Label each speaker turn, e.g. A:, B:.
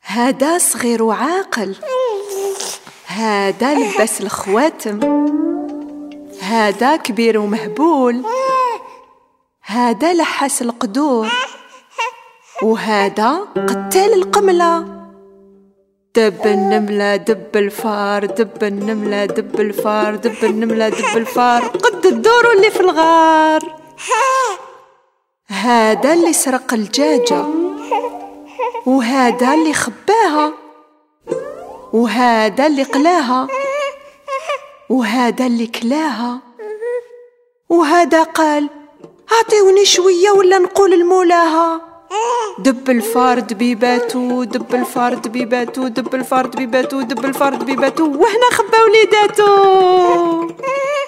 A: هذا صغير وعاقل، هذا لبس الخواتم، هذا كبير ومهبول، هذا لحس القدور، وهذا قتال القملة. دب النملة دب الفار، دب النملة دب الفار، دب النملة دب الفار، قد الدور اللي في الغار. هذا اللي سرق الدجاجة، وهذا اللي خباها، وهذا اللي قلاها، وهذا اللي كلاها، وهذا قال عطيوني شوية ولا نقول لمولاها. دب الفار دبيباتو، دب الفار دبيباتو، دب الفار دبيباتو، دب الفار دبيباتو، وهنا خبا وليداتو.